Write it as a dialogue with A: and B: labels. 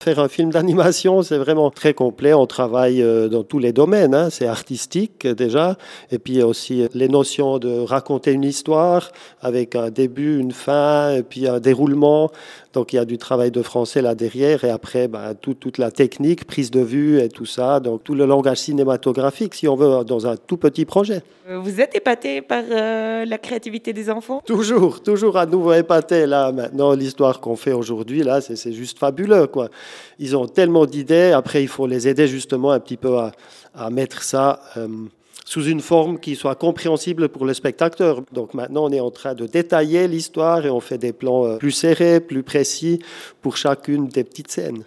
A: Faire un film d'animation, c'est vraiment très complet. On travaille dans tous les domaines, hein. C'est artistique déjà. Et puis il y a aussi les notions de raconter une histoire avec un début, une fin, et puis un déroulement. Donc il y a du travail de français là derrière. Et après, toute la technique, prise de vue et tout ça. Donc tout le langage cinématographique, si on veut, dans un tout petit projet.
B: Vous êtes épaté par la créativité des enfants?
A: Toujours à nouveau épaté là maintenant. L'histoire qu'on fait aujourd'hui là, c'est juste fabuleux quoi. Ils ont tellement d'idées. Après, il faut les aider justement un petit peu à mettre ça sous une forme qui soit compréhensible pour le spectateur. Donc maintenant, on est en train de détailler l'histoire et on fait des plans plus serrés, plus précis pour chacune des petites scènes.